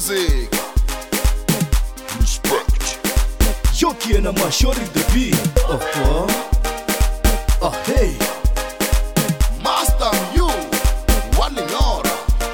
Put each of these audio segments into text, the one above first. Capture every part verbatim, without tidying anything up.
music. Respect. Yoki and Mashori the beat. Oh, oh. Oh, hey. Master you, one in order.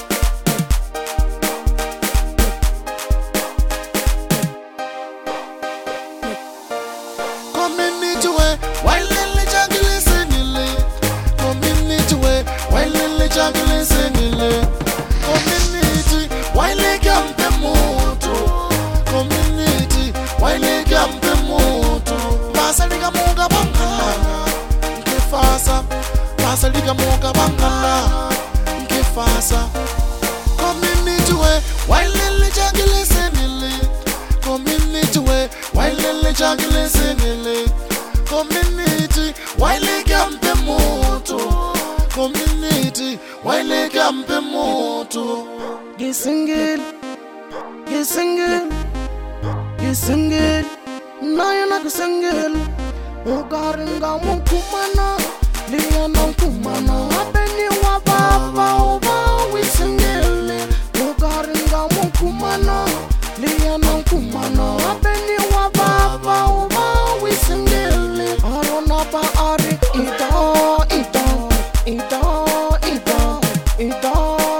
Community way, why lily jungle singing it? Community way, why lily jungle singing it? Community, why lily campe moto? Community, why lily campe moto? Pasa liga munga bangala, nkifasa. Pasa liga munga bangala, nkifasa. Community way, why lily jungle singing it? Community way, why lily jungle singing it? Community, why lily campe moto? Community, why lily campe moto? Get single, get single, get single. Now you're not single. Ugaringa mukumana, liana kumana. Abeni wa baba uba we single. Ugaringa mukumana, liana kumana. Abeni wa baba uba we single. Arona pa ari ita ita ita ita ita.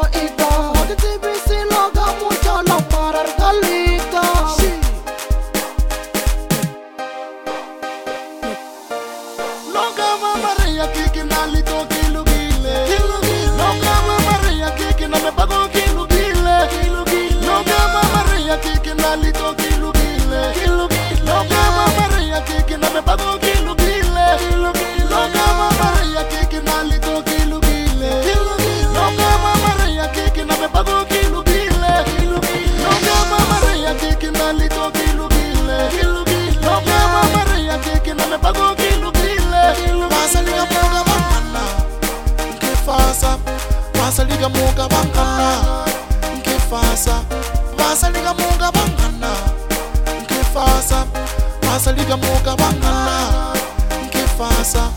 Pasa liga munga bangana, nkifasa. Pasa liga munga bangana, nkifasa. Pasa liga munga bangana, nkifasa.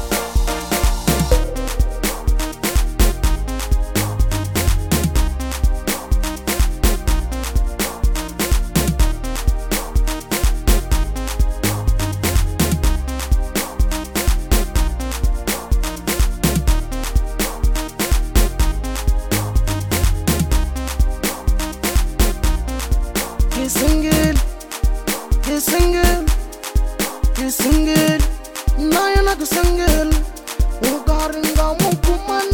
Get single, get single, get single. Now you're not single. Ugaringa mukumana.